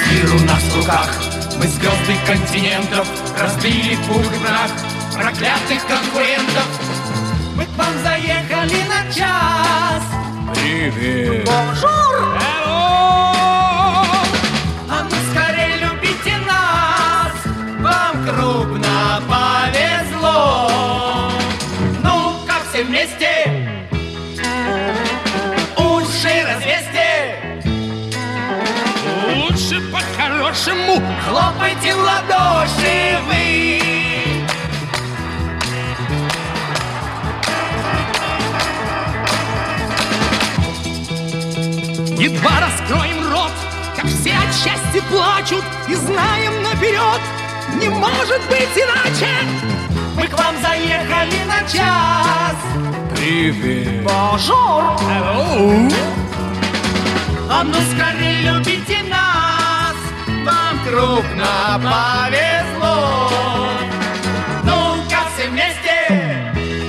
Мир у нас в руках, мы звезды континентов, разбили пух и прах проклятых конкурентов. Мы к вам заехали на час. Привет. Бонжур. А ну скорее любите нас, вам крупно повезло. Ну-ка все вместе уши развесьте. Лучше по-хорошему Хлопайте в ладоши вы. едва раскроем рот, как все от счастья плачут, и знаем наперед, не может быть иначе. Мы к вам заехали на час. Привет. Бонжур. Hello. А ну скорее любите нас, вам крупно повезло. Ну-ка все вместе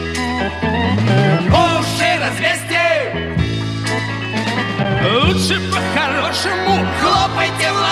уши развесьте. Лучше по-хорошему Хлопайте в